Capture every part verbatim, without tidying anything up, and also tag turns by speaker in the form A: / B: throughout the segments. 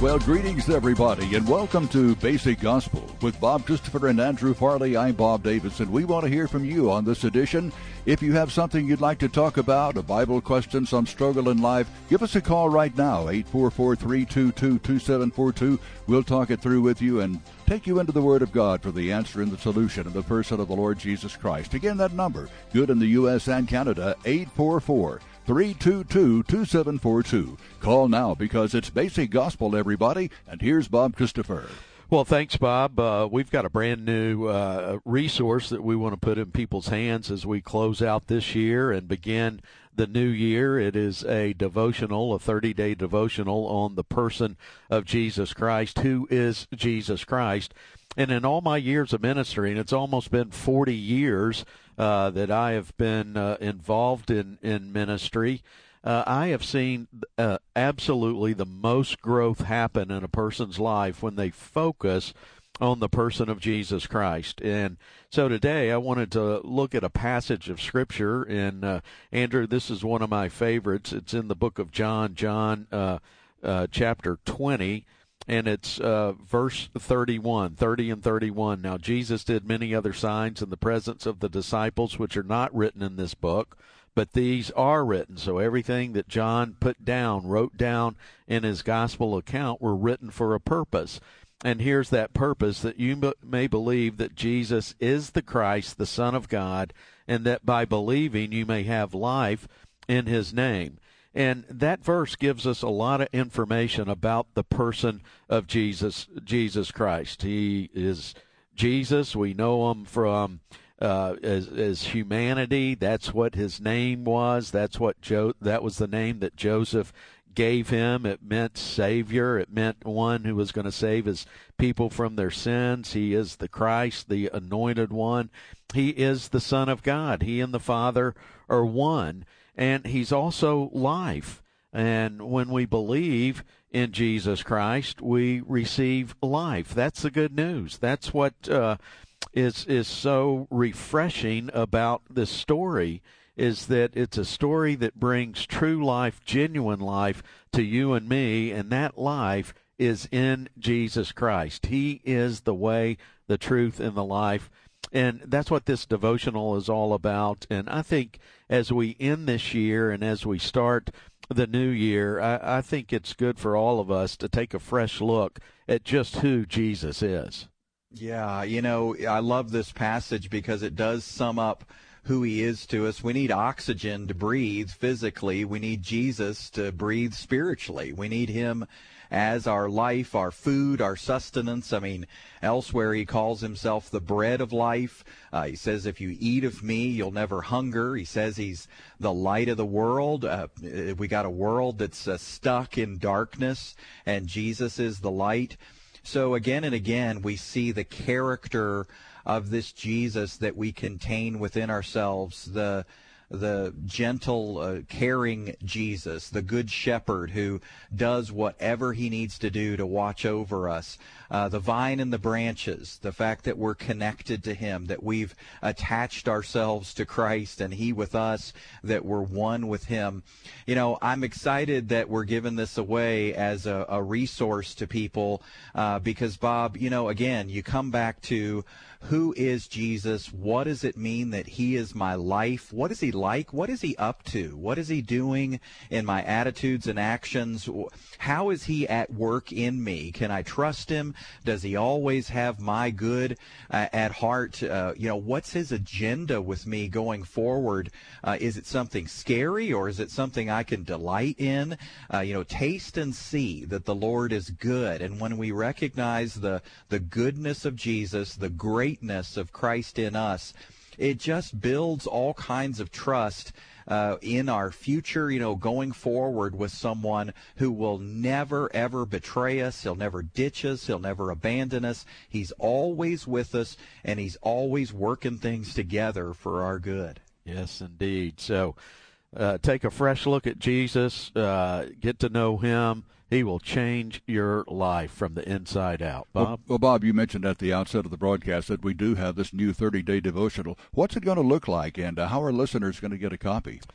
A: Well, greetings, everybody, and welcome to Basic Gospel. With Bob Christopher and Andrew Farley, I'm Bob Davis, and we want to hear from you on this edition. If you have something you'd like to talk about, a Bible question, some struggle in life, give us a call right now, eight four four, three two two, two seven four two. We'll talk it through with you and take you into the Word of God for the answer and the solution in the person of the Lord Jesus Christ. Again, that number, good in the U S and Canada, eight four four, three two two, two seven four two. Call now because it's Basic Gospel, everybody, and here's Bob Christopher.
B: Well, thanks, Bob. Uh, we've got a brand new uh, resource that we want to put in people's hands as we close out this year and begin the new year. It is a devotional, a thirty-day devotional on the person of Jesus Christ. Who is Jesus Christ? And in all my years of ministry, and it's almost been forty years uh, that I have been uh, involved in, in ministry, Uh, I have seen uh, absolutely the most growth happen in a person's life when they focus on the person of Jesus Christ. And so today I wanted to look at a passage of Scripture. And, uh, Andrew, this is one of my favorites. It's in the book of John, John uh, uh, chapter twenty, and it's uh, verse thirty-one, thirty and thirty-one. Now, Jesus did many other signs in the presence of the disciples, which are not written in this book, but these are written. So everything that John put down, wrote down in his gospel account, were written for a purpose. And here's that purpose, that you may believe that Jesus is the Christ, the Son of God, and that by believing you may have life in his name. And that verse gives us a lot of information about the person of Jesus, Jesus Christ. He is Jesus. We know him from Uh, as, as humanity. That's what his name was. That's what Jo- that was the name that Joseph gave him. It meant Savior. It meant one who was going to save his people from their sins. He is the Christ, the Anointed One. He is the Son of God. He and the Father are one, and he's also life. And when we believe in Jesus Christ, we receive life. That's the good news. That's what uh, is is so refreshing about this story, is that it's a story that brings true life, genuine life to you and me, and that life is in Jesus Christ. He is the way, the truth, and the life. And that's what this devotional is all about. And I think as we end this year and as we start the new year, I, I think it's good for all of us to take a fresh look at just who Jesus is.
C: Yeah, you know, I love this passage because it does sum up who he is to us. We need oxygen to breathe physically. We need Jesus to breathe spiritually. We need him as our life, our food, our sustenance. I mean, elsewhere he calls himself the bread of life. Uh, he says, if you eat of me, you'll never hunger. He says he's the light of the world. Uh, we got a world that's uh, stuck in darkness, and Jesus is the light. So again and again, we see the character of this Jesus that we contain within ourselves, the the gentle, uh, caring Jesus, the good shepherd who does whatever he needs to do to watch over us, uh, the vine and the branches, the fact that we're connected to him, that we've attached ourselves to Christ and he with us, that we're one with him. You know, I'm excited that we're giving this away as a, a resource to people uh, because, Bob, you know, again, you come back to who is Jesus? What does it mean that he is my life? What is he like? What is he up to? What is he doing in my attitudes and actions? How is he at work in me? Can I trust him? Does he always have my good uh, at heart? Uh, you know, what's his agenda with me going forward? Uh, is it something scary, or is it something I can delight in? Uh, you know, taste and see that the Lord is good. And when we recognize the, the goodness of Jesus, the great greatness of Christ in us, it just builds all kinds of trust uh, in our future, you know, going forward with someone who will never, ever betray us. He'll never ditch us. He'll never abandon us. He's always with us, and he's always working things together for our good.
B: Yes, indeed. So uh, take a fresh look at Jesus, uh, get to know him. He will change your life from the inside out. Bob?
A: Well, well, Bob, you mentioned at the outset of the broadcast that we do have this new thirty-day devotional. What's it going to look like, and uh, how are listeners going to get a copy?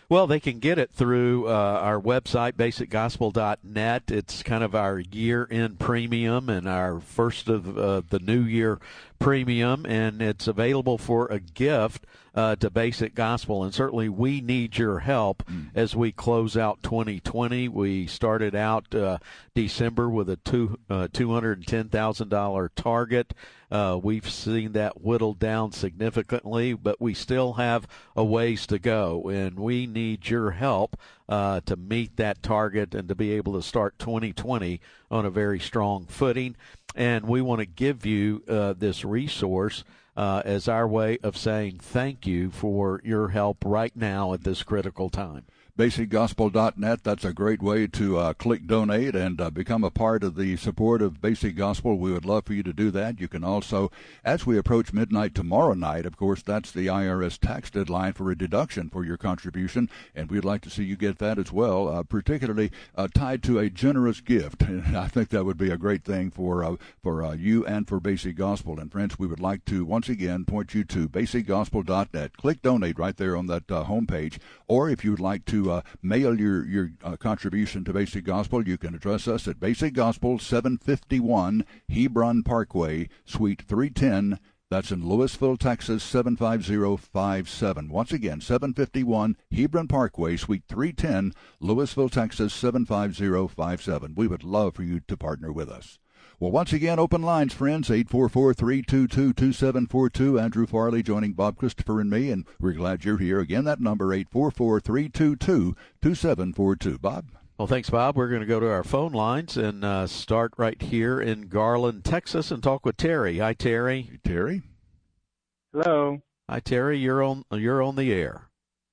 B: Well, they can get it through uh, our website, basic gospel dot net. It's kind of our year-end premium and our first of uh, the new year premium, and it's available for a gift uh, to Basic Gospel. And certainly we need your help mm. as we close out twenty twenty. We started out uh, December with a two, uh, two hundred ten thousand dollars target. Uh, we've seen that whittled down significantly, but we still have a ways to go, and we need your help uh, to meet that target and to be able to start twenty twenty on a very strong footing. And we want to give you uh, this resource uh, as our way of saying thank you for your help right now at this critical time.
A: basic gospel dot net, that's a great way to uh, click donate and uh, become a part of the support of Basic Gospel. We would love for you to do that. You can also, as we approach midnight tomorrow night, of course, that's the I R S tax deadline for a deduction for your contribution, and we'd like to see you get that as well, uh, particularly uh, tied to a generous gift. And I think that would be a great thing for uh, for uh, you and for Basic Gospel. And friends, we would like to once again point you to basic gospel dot net. Click donate right there on that uh, homepage, or if you would like to Uh, mail your, your uh, contribution to Basic Gospel, you can address us at Basic Gospel, seven fifty-one Hebron Parkway, Suite three ten. That's in Louisville, Texas, seven five zero five seven. Once again, seven fifty-one Hebron Parkway, Suite three ten, Louisville, Texas, seven five zero five seven. We would love for you to partner with us. Well, once again, open lines, friends, eight four four, three two two, two seven four two. Andrew Farley joining Bob Christopher and me, and we're glad you're here. Again, that number, eight four four, three two two, two seven four two. Bob?
B: Well, thanks, Bob. We're going to go to our phone lines and uh, start right here in Garland, Texas, and talk with Terry. Hi, Terry.
A: Hey, Terry.
D: Hello.
B: Hi, Terry. You're on, you're on the air.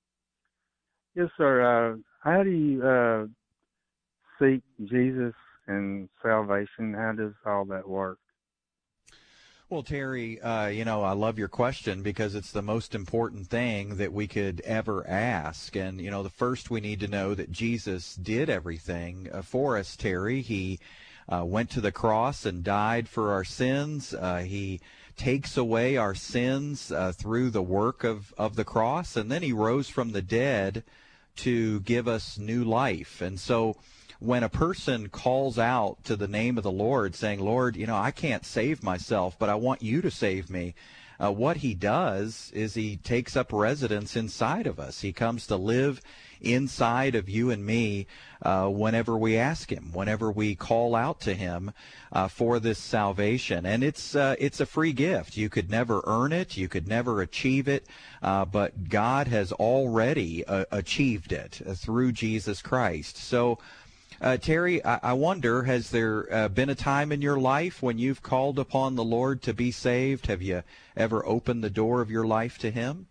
D: Yes, sir. Uh, how do you uh, seek Jesus and salvation? How does all that work?
C: Well, Terry, uh, you know, I love your question because it's the most important thing that we could ever ask. And, you know, the first we need to know that Jesus did everything uh, for us, Terry. He uh, went to the cross and died for our sins. Uh, he takes away our sins uh, through the work of, of the cross. And then he rose from the dead to give us new life. And so when a person calls out to the name of the Lord saying, Lord, you know, I can't save myself, but I want you to save me, uh, what he does is he takes up residence inside of us. He comes to live inside of you and me uh, whenever we ask him, whenever we call out to him uh, for this salvation. And it's uh, it's a free gift. You could never earn it. You could never achieve it. Uh, but God has already uh, achieved it uh, through Jesus Christ. So, Uh, Terry, I, I wonder, has there uh, been a time in your life when you've called upon the Lord to be saved? Have you ever opened the door of your life to him?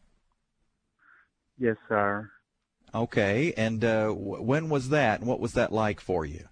D: Yes, sir.
C: Okay, and uh, w- when was that, and what was that like for you?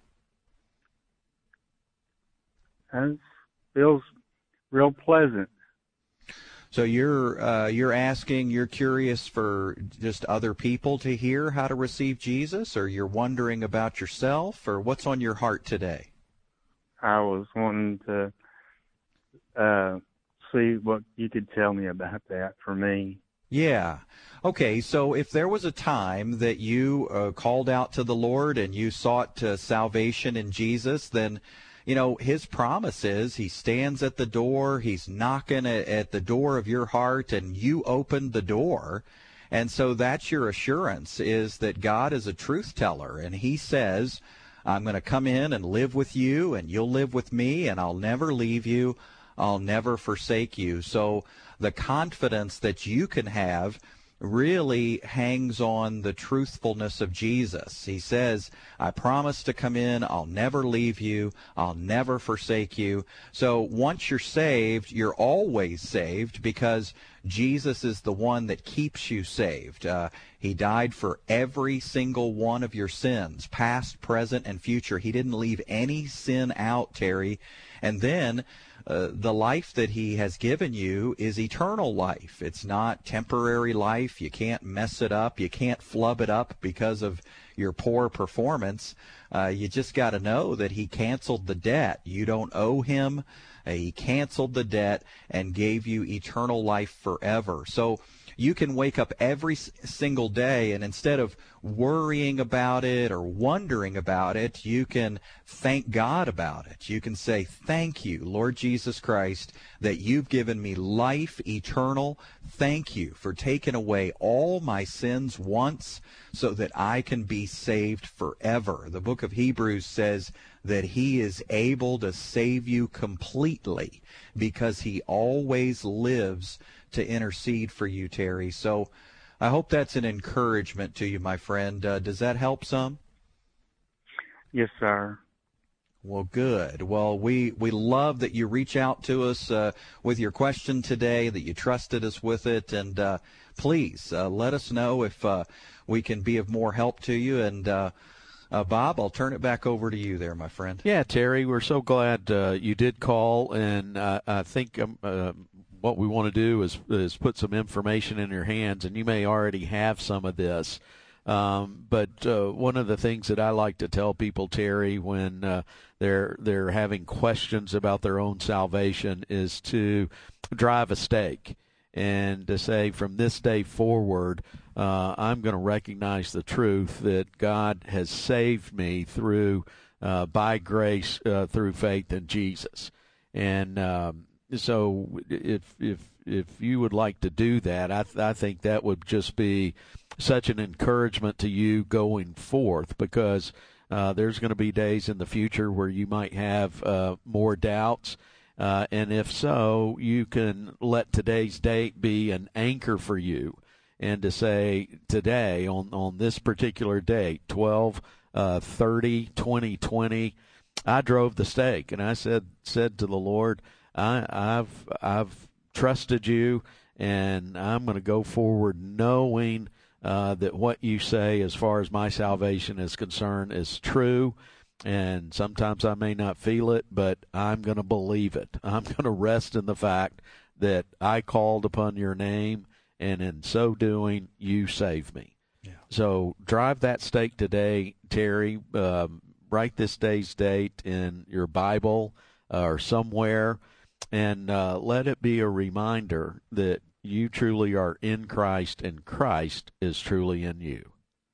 D: It feels real pleasant.
C: So you're uh, you're asking, you're curious for just other people to hear how to receive Jesus, or you're wondering about yourself, or what's on your heart today?
D: I was wanting to uh, see what you could tell me about that for me.
C: Yeah. Okay, so if there was a time that you uh, called out to the Lord and you sought uh, salvation in Jesus, then you know, his promise is he stands at the door, he's knocking at, at the door of your heart, and you opened the door. And so that's your assurance, is that God is a truth teller, and he says, I'm going to come in and live with you, and you'll live with me, and I'll never leave you, I'll never forsake you. So the confidence that you can have really hangs on the truthfulness of Jesus. He says, I promise to come in, I'll never leave you, I'll never forsake you. So once you're saved, you're always saved because Jesus is the one that keeps you saved. Uh, he died for every single one of your sins, past, present, and future. He didn't leave any sin out, Terry. And then Uh, the life that he has given you is eternal life. It's not temporary life. You can't mess it up. You can't flub it up because of your poor performance. Uh, you just got to know that he canceled the debt. You don't owe him. Uh, he canceled the debt and gave you eternal life forever. So you can wake up every s- single day, and instead of worrying about it or wondering about it, you can thank God about it. You can say, thank you, Lord Jesus Christ, that you've given me life eternal. Thank you for taking away all my sins once so that I can be saved forever. The book of Hebrews says that he is able to save you completely because he always lives to intercede for you, Terry. So I hope that's an encouragement to you, my friend. Uh, does that help some?
D: Yes, sir.
C: Well, good. Well, we, we love that you reach out to us uh, with your question today, that you trusted us with it, and uh, please uh, let us know if uh, we can be of more help to you. And uh, uh, Bob, I'll turn it back over to you there, my friend.
B: Yeah, Terry, we're so glad uh, you did call, and uh, I think um, uh, what we want to do is is put some information in your hands, and you may already have some of this. Um, but uh, one of the things that I like to tell people, Terry, when uh, they're they're having questions about their own salvation, is to drive a stake and to say, from this day forward, uh, I'm going to recognize the truth that God has saved me through uh, by grace uh, through faith in Jesus. And um, so, if if if you would like to do that, I th- I think that would just be such an encouragement to you going forth, because uh, there's going to be days in the future where you might have uh, more doubts, uh, and if so, you can let today's date be an anchor for you, and to say today, on, on this particular date, twelve thirty twenty twenty, I drove the stake, and I said said to the Lord, I, I've I've trusted you, and I'm going to go forward knowing Uh, that what you say as far as my salvation is concerned is true, and sometimes I may not feel it, but I'm going to believe it. I'm going to rest in the fact that I called upon your name, and in so doing, you saved me. Yeah. So drive that stake today, Terry. Um, write this day's date in your Bible uh, or somewhere, and uh, let it be a reminder that you truly are in Christ, and Christ is truly in you.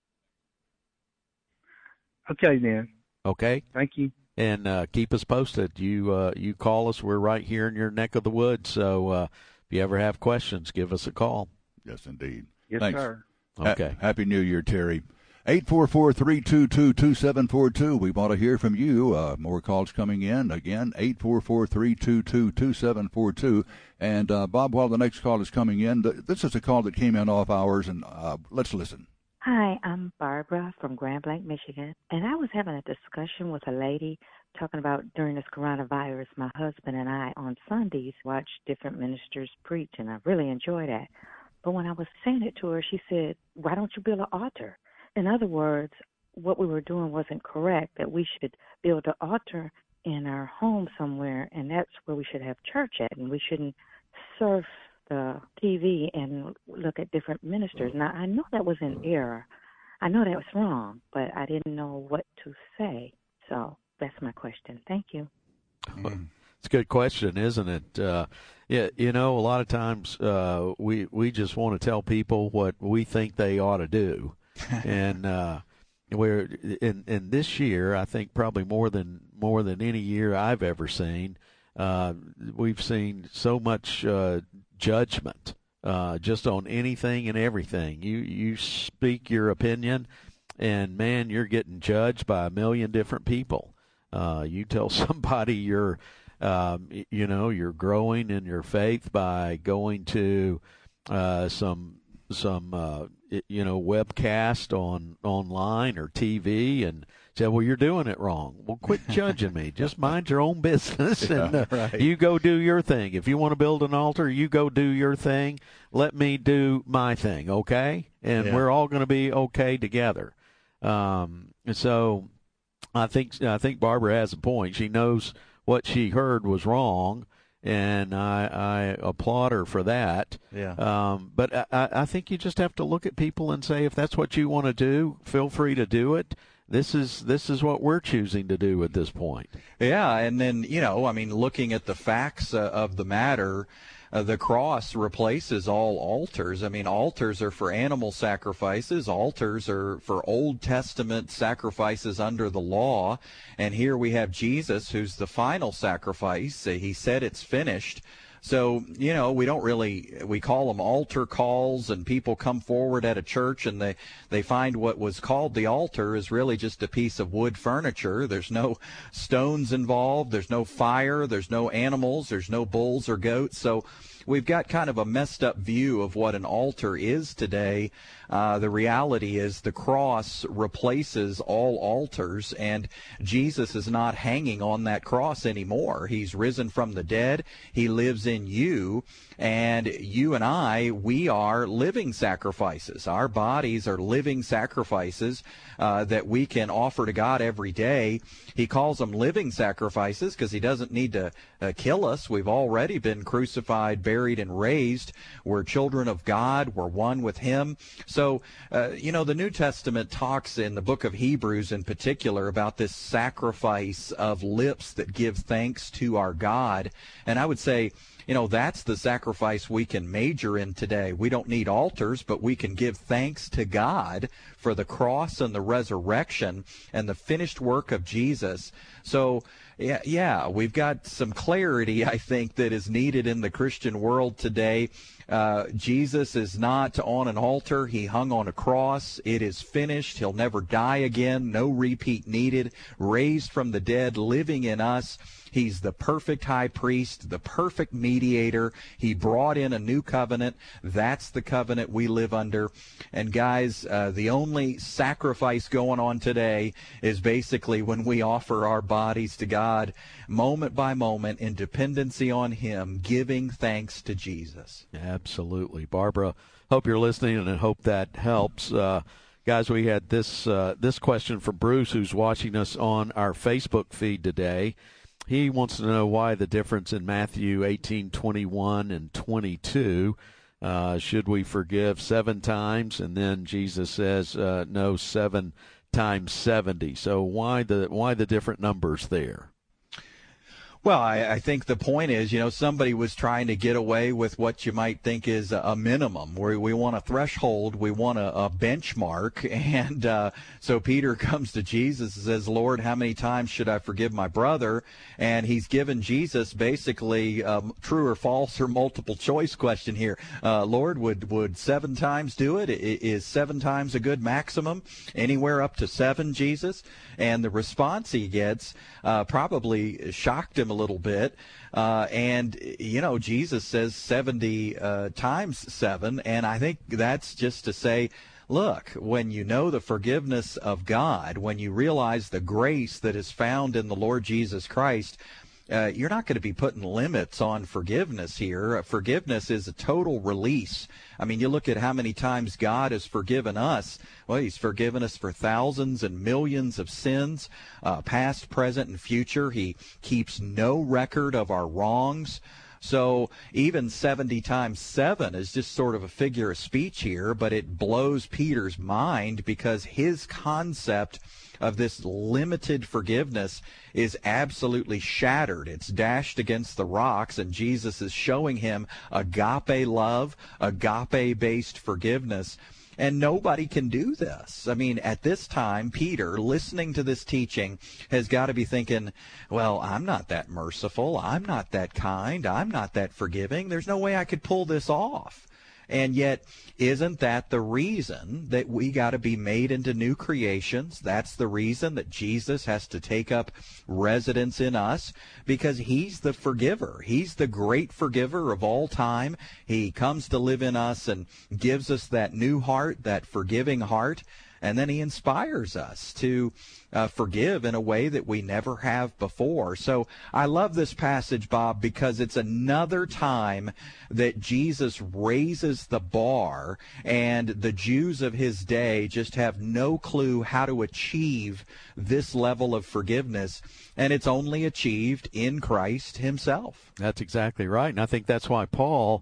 D: Okay, then.
B: Okay?
D: Thank you.
B: And uh, keep us posted. You uh, you call us. We're right here in your neck of the woods. So uh, if you ever have questions, give us a call.
A: Yes, indeed.
D: Yes,
A: Thanks.
D: sir.
B: Okay.
A: Ha- Happy New Year, Terry. eight four four, three two two, two seven four two. We want to hear from you. Uh, more calls coming in. Again, eight four four, three two two, two seven four two. And, uh, Bob, while the next call is coming in, th- this is a call that came in off hours, and uh, let's listen.
E: Hi, I'm Barbara from Grand Blanc, Michigan. And I was having a discussion with a lady talking about during this coronavirus, my husband and I on Sundays watch different ministers preach, and I really enjoy that. But when I was saying it to her, she said, why don't you build an altar? In other words, what we were doing wasn't correct, that we should build an altar in our home somewhere, and that's where we should have church at, and we shouldn't surf the T V and look at different ministers. Now, I know that was an error. I know that was wrong, but I didn't know what to say. So that's my question. Thank you.
B: Mm. It's a good question, isn't it? Uh, yeah, you know, a lot of times uh, we we just want to tell people what we think they ought to do. and uh, we're in in this year, I think probably more than more than any year I've ever seen, uh, we've seen so much uh, judgment uh, just on anything and everything. You you speak your opinion, and man, you're getting judged by a million different people. Uh, you tell somebody you're, um, you know, you're growing in your faith by going to uh, some. some uh you know webcast on online or T V and say, well, you're doing it wrong. Well, quit judging me. Just mind your own business, and uh,
C: yeah, right.
B: you go do your thing. If you want to build an altar, you go do your thing. Let me do my thing, okay? And
C: yeah.
B: we're all going to be okay together. Um and so I think I think Barbara has a point. She knows what she heard was wrong, and I, I applaud her for that.
C: Yeah.
B: Um, but I, I think you just have to look at people and say, if that's what you want to do, feel free to do it. This is this is what we're choosing to do at this point.
C: Yeah, and then, you know, I mean, looking at the facts uh, of the matter, uh, the cross replaces all altars. I mean, altars are for animal sacrifices. Altars are for Old Testament sacrifices under the law. And here we have Jesus, who's the final sacrifice. He said it's finished. So, you know, we don't really, we call them altar calls, and people come forward at a church and they, they find what was called the altar is really just a piece of wood furniture. There's no stones involved. There's no fire. There's no animals. There's no bulls or goats. So we've got kind of a messed up view of what an altar is today. Uh, the reality is the cross replaces all altars, and Jesus is not hanging on that cross anymore. He's risen from the dead. He lives in you, and you and I, we are living sacrifices. Our bodies are living sacrifices uh, that we can offer to God every day. He calls them living sacrifices because he doesn't need to uh, kill us. We've already been crucified, buried, and raised. We're children of God. We're one with him. So, uh, you know, the New Testament talks in the book of Hebrews in particular about this sacrifice of lips that give thanks to our God. And I would say, you know, that's the sacrifice we can major in today. We don't need altars, but we can give thanks to God for the cross and the resurrection and the finished work of Jesus. So, yeah, yeah, we've got some clarity, I think, that is needed in the Christian world today. Uh, Jesus is not on an altar. He hung on a cross. It is finished. He'll never die again. No repeat needed. Raised from the dead, living in us. He's the perfect high priest, the perfect mediator. He brought in a new covenant. That's the covenant we live under. And guys, uh, the only sacrifice going on today is basically when we offer our bodies to God, moment by moment, in dependency on him, giving thanks to Jesus.
B: Absolutely. Barbara, hope you're listening, and I hope that helps. Uh, guys, we had this uh, this question from Bruce, who's watching us on our Facebook feed today. He wants to know why the difference in Matthew eighteen twenty-one and twenty-two. Uh, should we forgive seven times? And then Jesus says, uh, no, seven times seventy. So why the why the different numbers there?
C: Well, I, I think the point is, you know, somebody was trying to get away with what you might think is a, a minimum, where we want a threshold, we want a, a benchmark. And uh, so Peter comes to Jesus and says, Lord, how many times should I forgive my brother? And he's given Jesus basically um, true or false or multiple choice question here. Uh, Lord, would, would seven times do it? Is seven times a good maximum? Anywhere up to seven, Jesus? And the response he gets uh, probably shocked him a little bit. Uh, and, you know, Jesus says seventy uh, times seven. And I think that's just to say, look, when you know the forgiveness of God, when you realize the grace that is found in the Lord Jesus Christ, Uh, you're not going to be putting limits on forgiveness here. Uh, forgiveness is a total release. I mean, you look at how many times God has forgiven us. Well, he's forgiven us for thousands and millions of sins, uh, past, present, and future. He keeps no record of our wrongs. So even seventy times seven is just sort of a figure of speech here, but it blows Peter's mind because his concept of this limited forgiveness is absolutely shattered. It's dashed against the rocks, and Jesus is showing him agape love, agape-based forgiveness. And nobody can do this. I mean, at this time, Peter, listening to this teaching, has got to be thinking, well, I'm not that merciful. I'm not that kind. I'm not that forgiving. There's no way I could pull this off. And yet, isn't that the reason that we got to be made into new creations? That's the reason that Jesus has to take up residence in us, because he's the forgiver. He's the great forgiver of all time. He comes to live in us and gives us that new heart, that forgiving heart. And then he inspires us to uh, forgive in a way that we never have before. So I love this passage, Bob, because it's another time that Jesus raises the bar, and the Jews of his day just have no clue how to achieve this level of forgiveness. And it's only achieved in Christ himself.
B: That's exactly right. And I think that's why Paul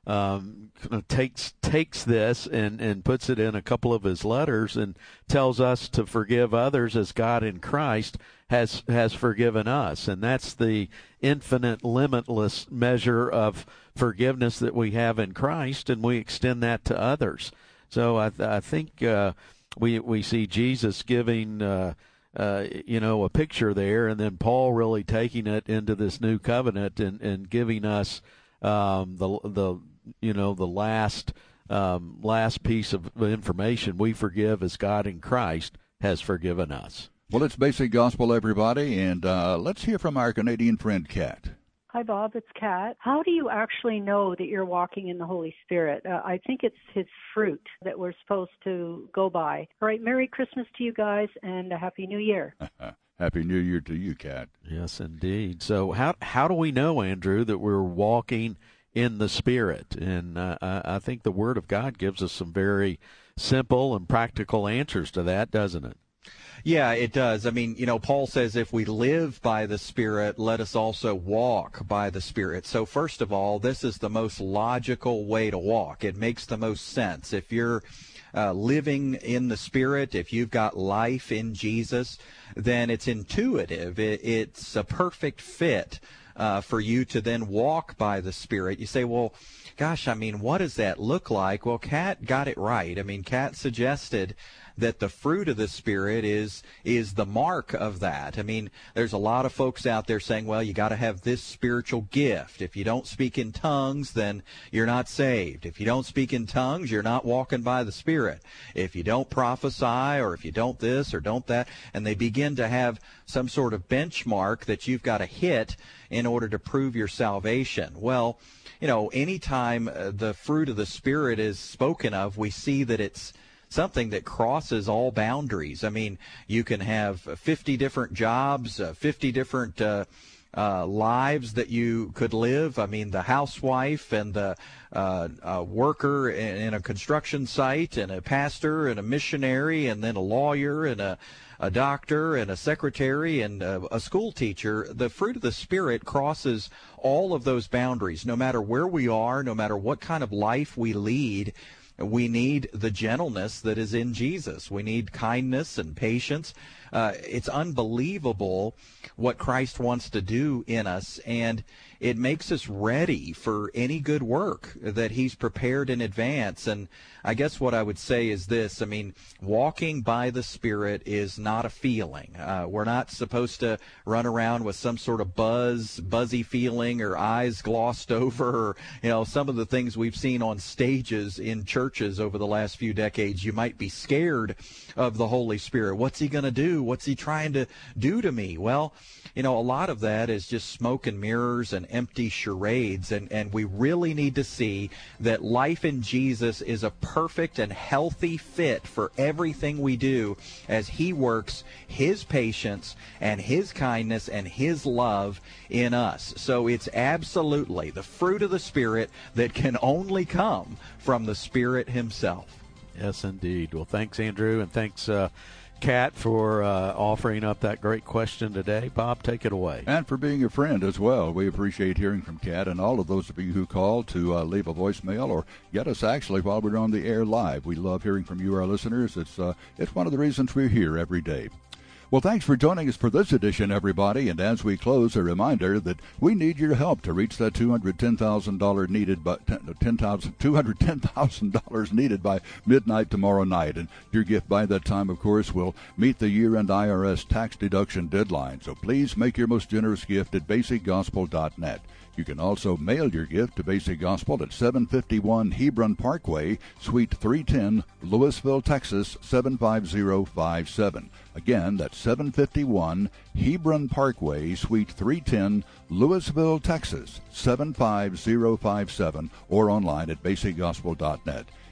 B: um, takes takes this and, and puts it in a couple of his letters and tells us to forgive others as God in Christ has has forgiven us. And that's the infinite, limitless measure of forgiveness that we have in Christ, and we extend that to others. So I, th- I think uh, we we see Jesus giving uh, uh, you know a picture there, and then Paul really taking it into this new covenant and, and giving us um, the the you know the last um, last piece of information. We forgive as God in Christ has forgiven us.
A: Well, it's Basic Gospel, everybody, and uh, let's hear from our Canadian friend, Kat.
F: Hi, Bob. It's Kat. How do you actually know that you're walking in the Holy Spirit? Uh, I think it's his fruit that we're supposed to go by. All right, Merry Christmas to you guys, and a Happy New Year.
A: Happy New Year to you, Kat.
B: Yes, indeed. So how how do we know, Andrew, that we're walking in the Spirit? And uh, I think the Word of God gives us some very simple and practical answers to that, doesn't it?
C: Yeah, it does. I mean, you know, Paul says if we live by the Spirit, let us also walk by the Spirit. So first of all, this is the most logical way to walk. It makes the most sense. If you're uh, living in the Spirit, if you've got life in Jesus, then it's intuitive. It, it's a perfect fit uh, for you to then walk by the Spirit. You say, well, gosh, I mean, what does that look like? Well, Kat got it right. I mean, Kat suggested that the fruit of the Spirit is is the mark of that. I mean, there's a lot of folks out there saying, well, you got to have this spiritual gift. If you don't speak in tongues, then you're not saved. If you don't speak in tongues, you're not walking by the Spirit. If you don't prophesy, or if you don't this or don't that, and they begin to have some sort of benchmark that you've got to hit in order to prove your salvation. Well, you know, anytime uh, the fruit of the Spirit is spoken of, we see that it's something that crosses all boundaries. I mean, you can have fifty different jobs, uh, fifty different uh, uh, lives that you could live. I mean, the housewife and the uh, uh, worker in, in a construction site, and a pastor and a missionary, and then a lawyer and a a doctor and a secretary and a, a school teacher. The fruit of the Spirit crosses all of those boundaries. No matter where we are, no matter what kind of life we lead, we need the gentleness that is in Jesus. We need kindness and patience. Uh, it's unbelievable what Christ wants to do in us, and it makes us ready for any good work that he's prepared in advance. And I guess what I would say is this. I mean, walking by the Spirit is not a feeling. Uh, we're not supposed to run around with some sort of buzz, buzzy feeling, or eyes glossed over, or, you know, some of the things we've seen on stages in churches over the last few decades. You might be scared of the Holy Spirit. What's he going to do? What's he trying to do to me? Well, you know, a lot of that is just smoke and mirrors and empty charades, and, and we really need to see that life in Jesus is a perfect and healthy fit for everything we do as he works his patience and his kindness and his love in us. So it's absolutely the fruit of the Spirit that can only come from the Spirit himself.
B: Yes, indeed. Well, thanks, Andrew, and thanks, uh, Kat, for uh, offering up that great question today. Bob, take it away.
A: And for being a friend as well. We appreciate hearing from Kat and all of those of you who called to uh, leave a voicemail or get us actually while we're on the air live. We love hearing from you, our listeners. It's uh, it's one of the reasons we're here every day. Well, thanks for joining us for this edition, everybody. And as we close, a reminder that we need your help to reach that two hundred ten thousand dollars needed, by ten thousand two hundred ten thousand dollars needed by midnight tomorrow night. And your gift by that time, of course, will meet the year-end I R S tax deduction deadline. So please make your most generous gift at basic gospel dot net. You can also mail your gift to Basic Gospel at seven fifty-one Hebron Parkway, Suite three ten, Louisville, Texas, seven five zero five seven. Again, that's seven fifty-one Hebron Parkway, Suite three ten, Louisville, Texas, seven five zero five seven, or online at basic gospel dot net.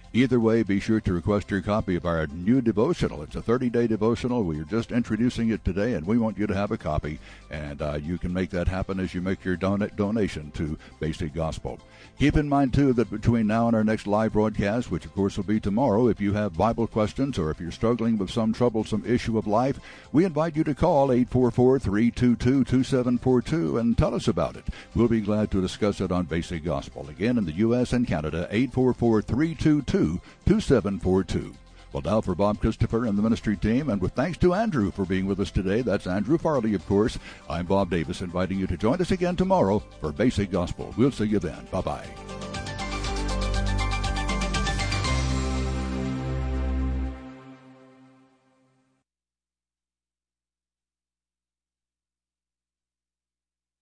A: Either way, be sure to request your copy of our new devotional. It's a thirty-day devotional. We are just introducing it today, and we want you to have a copy. And uh, you can make that happen as you make your don- donation to Basic Gospel. Keep in mind, too, that between now and our next live broadcast, which of course will be tomorrow, if you have Bible questions or if you're struggling with some troublesome issue of life, we invite you to call eight four four, three two two, two seven four two and tell us about it. We'll be glad to discuss it on Basic Gospel. Again, in the U S and Canada, eight four four, three two two, two seven four two. Well, now for Bob Christopher and the ministry team, and with thanks to Andrew for being with us today, that's Andrew Farley, of course, I'm Bob Davis, inviting you to join us again tomorrow for Basic Gospel. We'll see you then. Bye-bye.